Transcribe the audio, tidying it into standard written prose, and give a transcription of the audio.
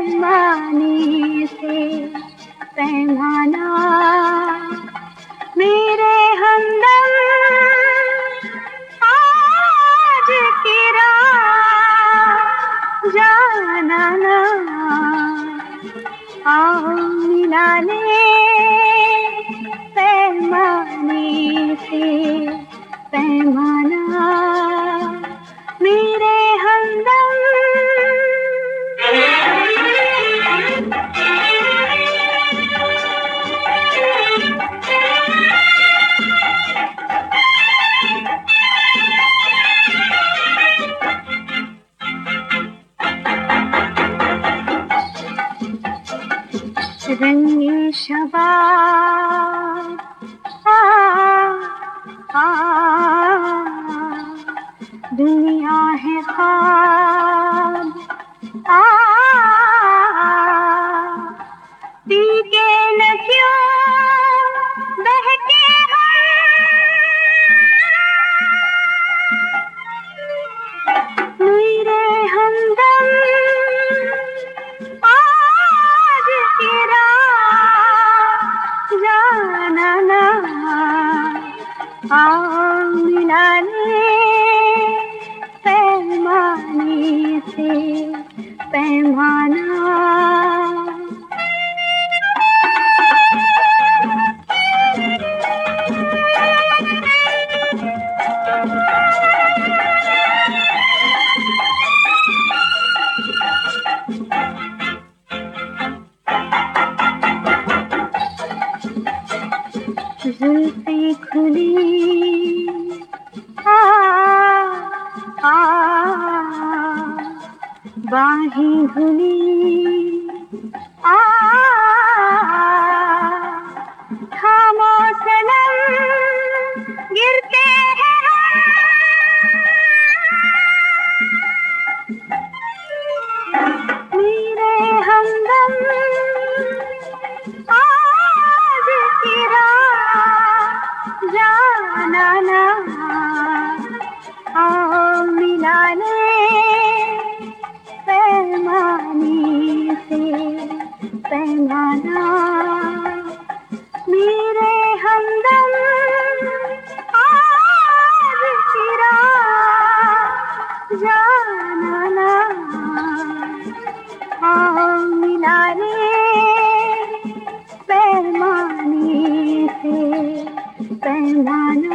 पैमाने से पैमाना मेरे हमदम आज की रात जाना ना आओ मिला ले पैमाने से पैमाना मेरे हमदम। रंगे शबाब आ, दुनिया है ख्वाब पी के न क्यों बहके मेरे हमदम आज की रात जाना ना आओ मिला ले पैमाने से पैमाना। जुल्फे खुली बाहें धुली थामो सनम गिरते हैं मेरे हमदम आज की रात जाना ना आओ मिला ले पैमाने से पैमाना मेरे हमदम आज की रात जाना ना आओ मिला ले पैमाने से पैमाना।